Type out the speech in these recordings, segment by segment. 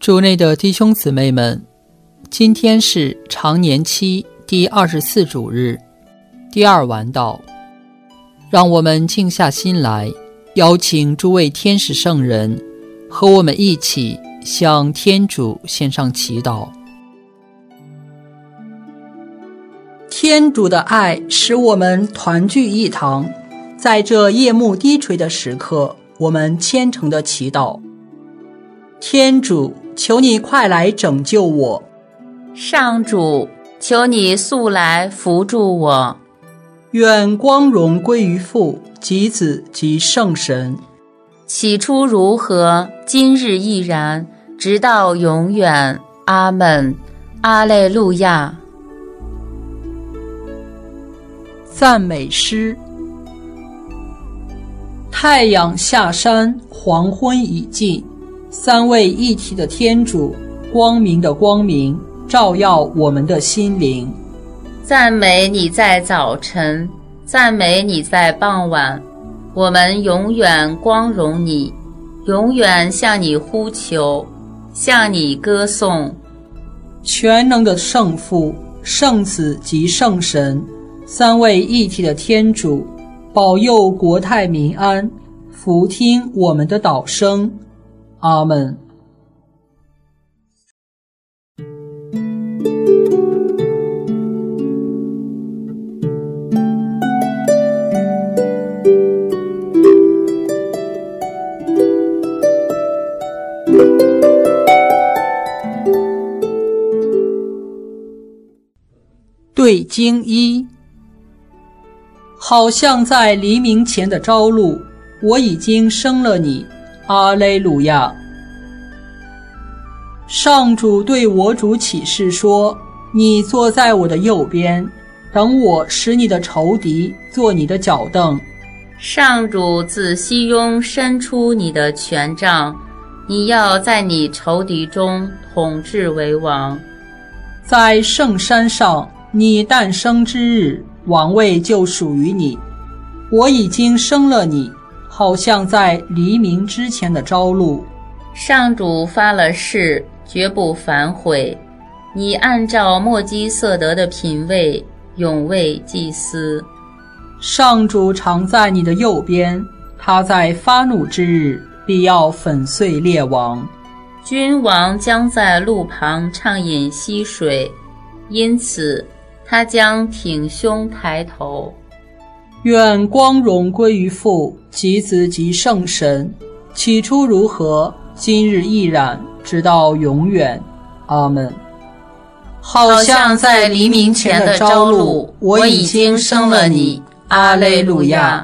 主内的弟兄姊妹们，今天是常年期第24主日，第二晚祷。让我们静下心来，邀请诸位天使圣人和我们一起向天主献上祈祷。天主的爱使我们团聚一堂，在这夜幕低垂的时刻，我们虔诚的祈祷。天主，求你快来拯救我。 上主，求你速来扶助我。 愿光荣归于父及子及圣神。 起初如何，今日亦然，直到永远。阿们。阿肋路亚。 赞美诗。太阳下山，黄昏已尽，三位一体的天主，光明的光明，照耀我们的心灵。 赞美你在早晨，赞美你在傍晚，我们永远光荣你，永远向你呼求，向你歌颂。 全能的圣父、圣子及圣神，三位一体的天主，保佑国泰民安，俯听我们的祷声。阿们。对经一。好像在黎明前的朝露，我已经生了你。阿肋路亚。上主对我主起誓说，你坐在我的右边，等我使你的仇敌做你的脚凳。 上主自西雍伸出你的权杖，你要在你仇敌中统治为王。 在圣山上，你诞生之日，王位就属于你。我已经生了你，好像在黎明之前的朝露。 上主发了誓，绝不反悔。你按照默基瑟德的品位，永为祭司。 上主常在你的右边，他在发怒之日，必要粉碎列王。 君王将在路旁畅饮溪水，因此他将挺胸抬头。 愿光荣归于父及子及圣神，起初如何，今日亦然，直到永远。阿们。好像在黎明前的朝露，我已经生了你。阿肋路亚。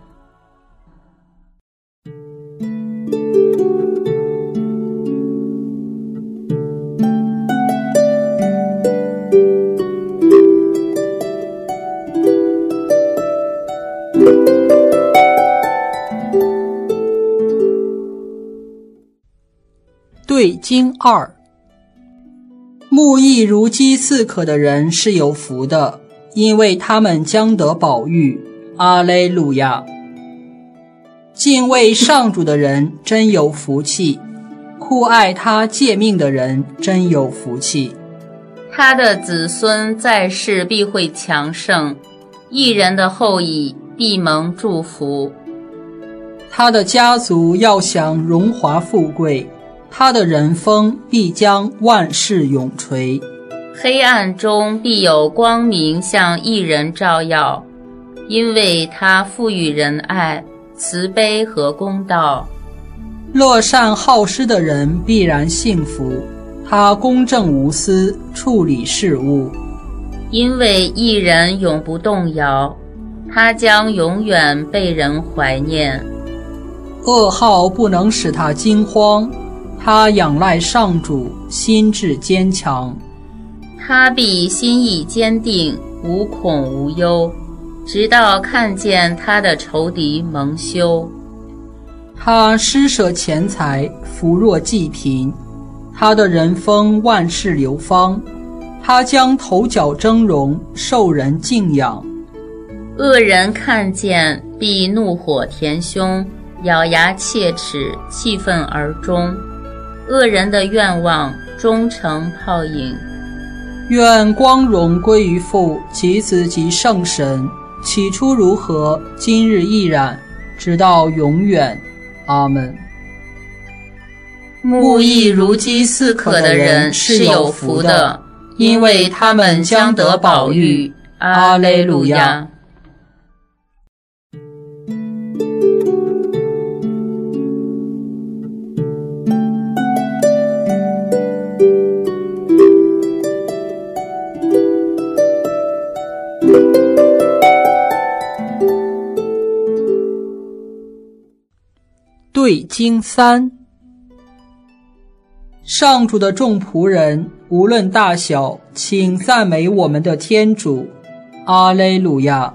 对经二。慕义如饥似渴的人是有福的，因为他们将得饱飫。阿肋路亚。敬畏上主的人真有福气，酷爱他诫命的人真有福气。 他的子孙在世必会强盛，义人的后裔必蒙祝福。 他的家族要享荣华富贵，他的人风必将万世永垂。 黑暗中必有光明向义人照耀，因为他赋予仁爱、慈悲和公道。 乐善好施的人必然幸福，他公正无私，处理事务。 因为义人永不动摇，他将永远被人怀念。 噩耗不能使他惊慌，他仰赖上主，心志坚强。 他必心意坚定，无恐无忧，直到看见他的仇敌蒙羞。 他施舍钱财，扶弱济贫，他的人风万世流芳，他将头角峥嵘，受人敬仰。 恶人看见必怒火填胸，咬牙切齿，气愤而终。 恶人的愿望终成泡影。 愿光荣归于父及子及圣神，起初如何，今日亦然，直到永远。阿们。 木易如饥似渴的人是有福的，因为他们将得饱飫。阿肋路亚。 对经3。上主的众仆人，无论大小，请赞美我们的天主。阿肋路亚。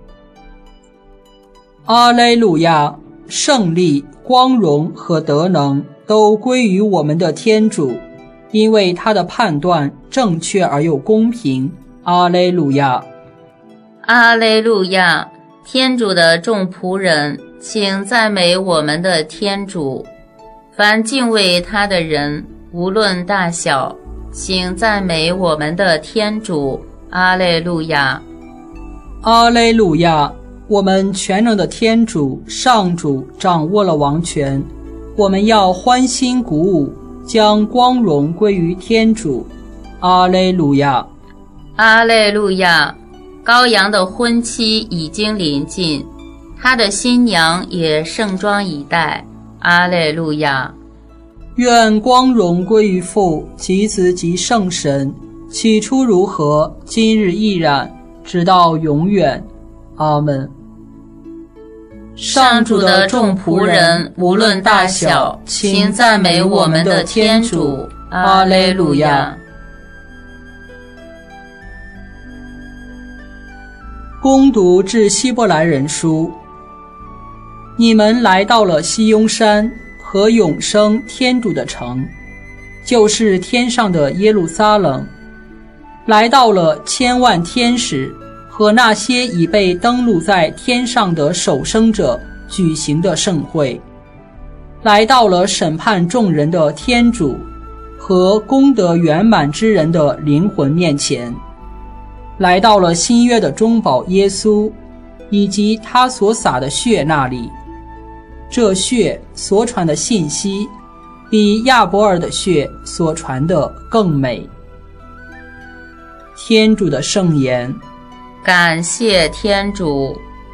阿肋路亚。胜利、光荣和德能都归于我们的天主，因为他的判断正确而又公平。阿肋路亚。 阿肋路亚。天主的众仆人，请赞美我们的天主。凡敬畏他的人，无论大小，请赞美我们的天主。阿肋路亚。 阿肋路亚。我们全能的天主上主掌握了王权，我们要欢欣鼓舞，将光荣归于天主。阿肋路亚。 阿肋路亚。羔羊的婚期已经临近，他的新娘也盛装以待。阿肋路亚。 愿光荣归于父及子及圣神，起初如何，今日亦然，直到永远。阿们。 上主的众仆人，无论大小，请赞美我们的天主。阿肋路亚。 恭读致希伯来人书。你们来到了西雍山和永生天主的城，就是天上的耶路撒冷，来到了千万天使和那些已被登录在天上的守生者举行的盛会，来到了审判众人的天主和功德圆满之人的灵魂面前，来到了新约的中保耶稣以及他所洒的血那里。这血所传的信息比亚伯尔的血所传的更美。天主的圣言。 感谢天主。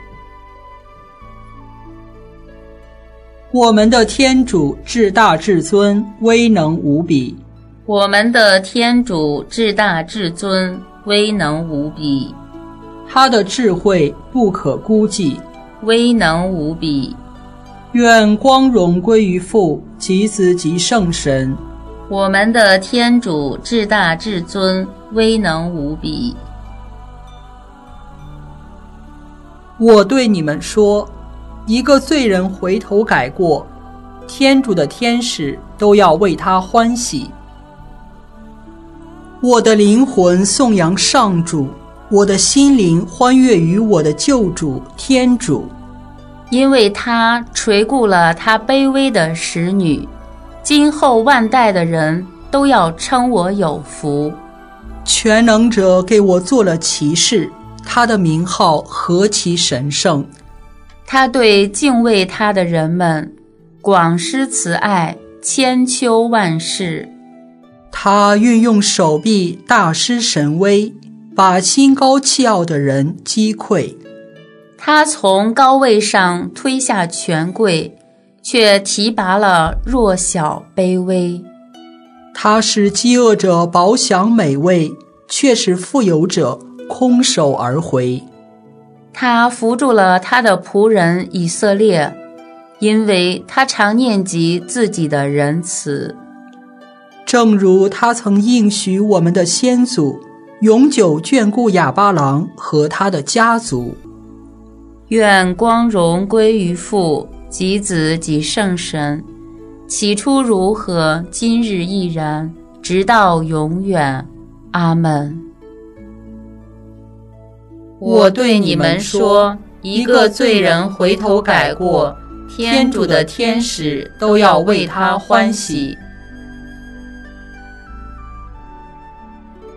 我们的天主至大至尊，威能无比。 我们的天主至大至尊，威能无比。 他的智慧不可估计， 威能无比。 愿光荣归于父及子及圣神。 我们的天主至大至尊，威能无比。 我对你们说，一个罪人回头改过，天主的天使都要为他欢喜。我的灵魂颂扬上主，我的心灵欢悦于我的救主天主， 因为他垂顾了他卑微的使女，今后万代的人都要称我有福。 全能者给我做了骑士，他的名号何其神圣。 他对敬畏他的人们广施慈爱，千秋万世。 他运用手臂大施神威，把心高气傲的人击溃。 他从高位上推下权贵，却提拔了弱小卑微。 他使饥饿者饱享美味，却使富有者空手而回。 他扶助了他的仆人以色列，因为他常念及自己的仁慈。 正如他曾应许我们的先祖，永久眷顾亚巴郎和他的家族。 愿光荣归于父及子及圣神，起初如何，今日亦然，直到永远。阿们。我对你们说，一个罪人回头改过，天主的天使都要为他欢喜。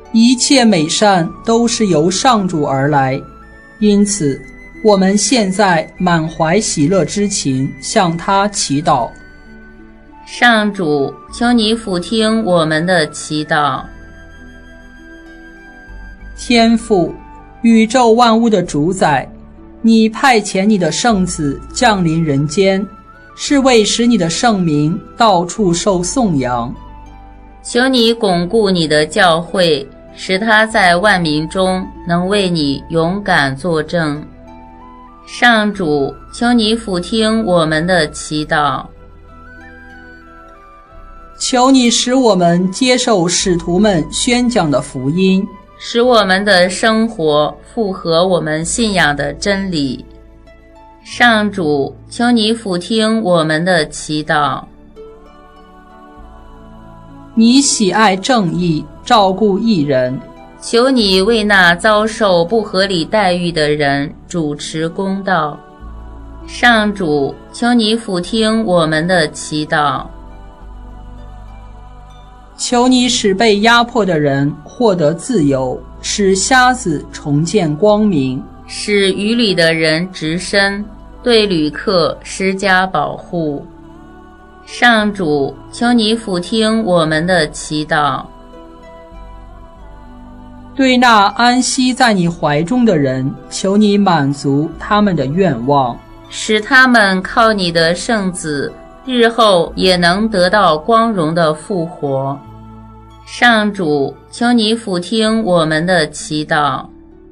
一切美善都是由上主而来，因此我们现在满怀喜乐之情向他祈祷。 上主，求你俯听我们的祈祷。 天父，宇宙万物的主宰，你派遣你的圣子降临人间，是为使你的圣名到处受颂扬。 求你巩固你的教会，使他在万民中能为你勇敢作证。上主，求你俯听我们的祈祷。 求你使我们接受使徒们宣讲的福音， 使我们的生活符合我们信仰的真理。上主，求你俯听我们的祈祷。 你喜爱正义，照顾义人， 求你为那遭受不合理待遇的人主持公道。上主，求你俯听我们的祈祷。 求你使被压迫的人获得自由，使瞎子重见光明， 使渔里的人直身，对旅客施加保护。上主，求你俯听我们的祈祷。 对那安息在你怀中的人，求你满足他们的愿望， 使他们靠你的圣子，日后也能得到光荣的复活。上主，求你俯听我们的祈祷。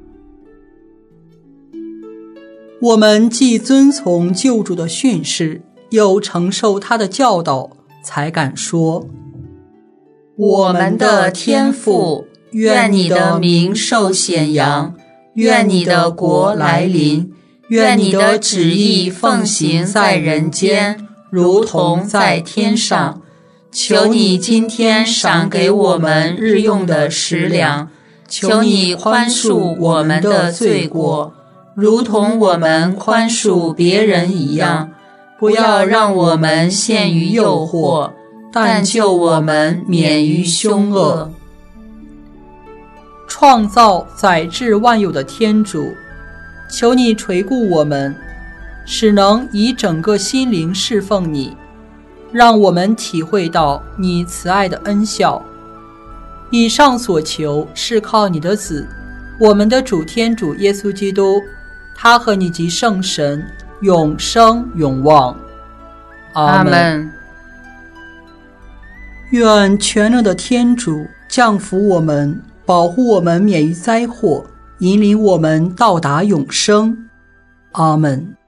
我们既遵从救主的训示，又承受他的教导，才敢说： 我们的天父，愿你的名受显扬，愿你的国来临，愿你的旨意奉行在人间，如同在天上。求你今天赏给我们日用的食粮，求你宽恕我们的罪过，如同我们宽恕别人一样，不要让我们陷于诱惑，但救我们免于凶恶。 创造载治万有的天主，求你垂顾我们，使能以整个心灵侍奉你，让我们体会到你慈爱的恩效。以上所求是靠你的子，我们的主天主耶稣基督，他和你及圣神永生永望。阿们。愿全能的天主降福我们，保护我们免于灾祸，引领我们到达永生。阿们。